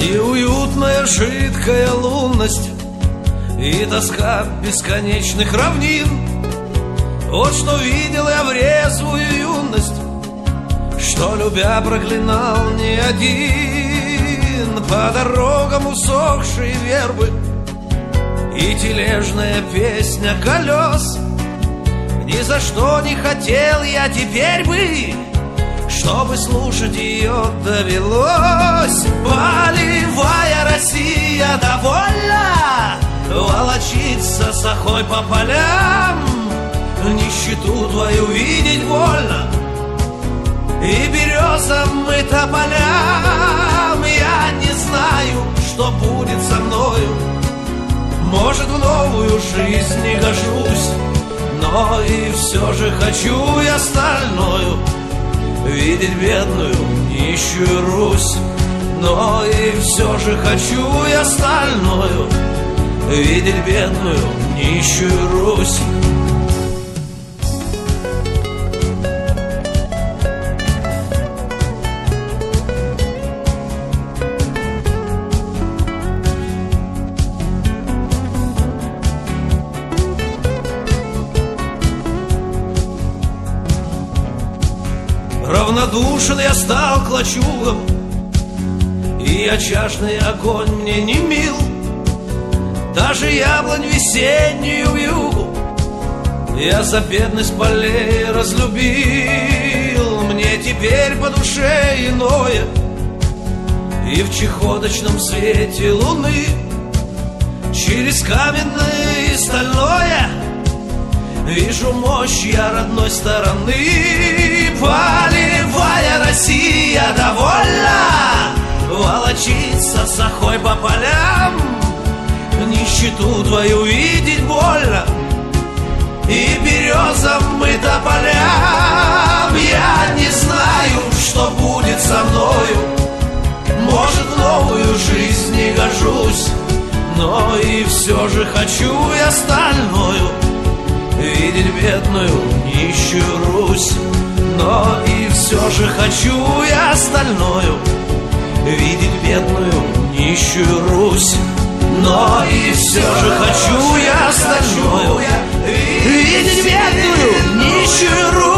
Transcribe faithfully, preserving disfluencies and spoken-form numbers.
Неуютная жидкая лунность и тоска бесконечных равнин. Вот что видел я в резвую юность, что, любя, проклинал не один. По дорогам усохшие вербы и тележная песня колес. Ни за что не хотел я теперь бы, чтобы слушать ее довелось. Полевая Россия довольна волочиться с охой по полям. Нищету твою видеть больно, и березам и тополям. Я не знаю, что будет со мною, может, в новую жизнь не гожусь, но и все же хочу я стальною видеть бедную нищую Русь. Но и все же хочу я стальною видеть бедную нищую Русь. Равнодушен я стал к лачугам, и очажный огонь мне не мил. Даже яблонь весеннюю вьюгу я за бедность полей разлюбил. Мне теперь по душе иное, и в чехоточном свете луны через каменное и стальное вижу мощь я родной стороны. Полевая Россия довольна волочиться с охой по полям. Нищету твою видеть больно, и березам и тополям. Я не знаю, что будет со мною, может, в новую жизнь не гожусь, но и все же хочу я стальною видеть бедную нищую Русь. Но и все же хочу я стальною видеть бедную нищую Русь. Но и все же хочу я стальною видеть бедную нищую Русь.